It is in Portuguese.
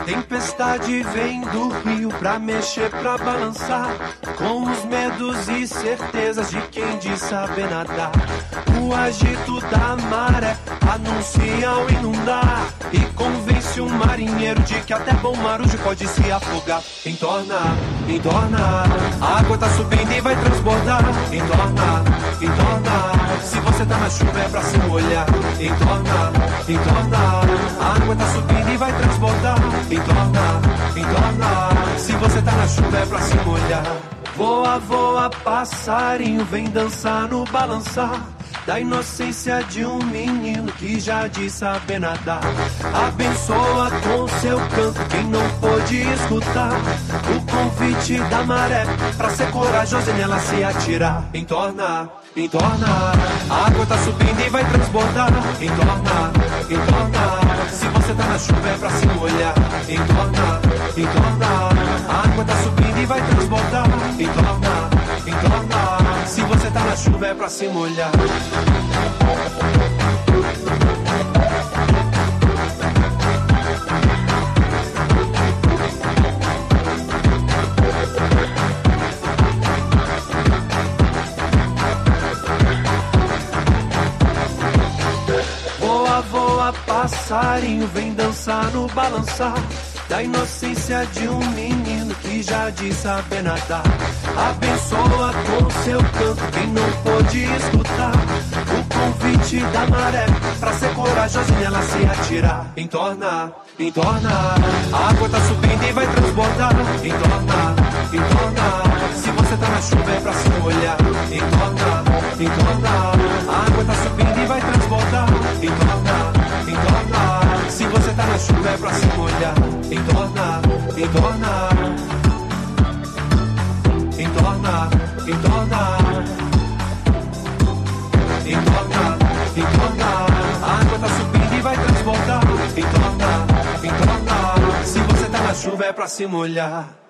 Tempestade vem do rio pra mexer, pra balançar, com os medos e certezas de quem diz saber nadar. O agito da maré anuncia o inundar e convence o marinheiro de que até bom marujo pode se afogar. Entorna, entorna, a água tá subindo e vai transbordar. Entorna, entorna, se você tá na chuva é pra se molhar. Entorna, entorna, a água tá subindo e vai transbordar. Entorna, entorna, se você tá na chuva é pra se molhar. Voa, voa, passarinho, vem dançar no balançar da inocência de um menino que já diz saber nadar. Abençoa com seu canto quem não pôde escutar o convite da maré pra ser corajoso e nela se atirar. Entorna, entorna, a água tá subindo e vai transbordar. Entorna, entorna, se você tá na chuva é pra se molhar. Entorna, entorna, a água tá subindo e vai transbordar. Entorna, entorna, se você tá na chuva é pra se molhar. Voa, voa, passarinho, vem dançar no balançar da inocência de um menino que já diz saber nadar. Abençoa com seu canto quem não pôde escutar o convite da maré pra ser corajoso e nela se atirar. Entorna, entorna, a água tá subindo e vai transbordar. Entorna, entorna, se você tá na chuva é pra se molhar. Entorna, entorna, a água tá subindo e vai transbordar. Entorna, entorna, se você tá na chuva é pra se molhar. Entorna, entorna, entorna, entorna, entorna, entorna, a água tá subindo e vai transbordar. Entorna, entorna, se você tá na chuva é pra se molhar.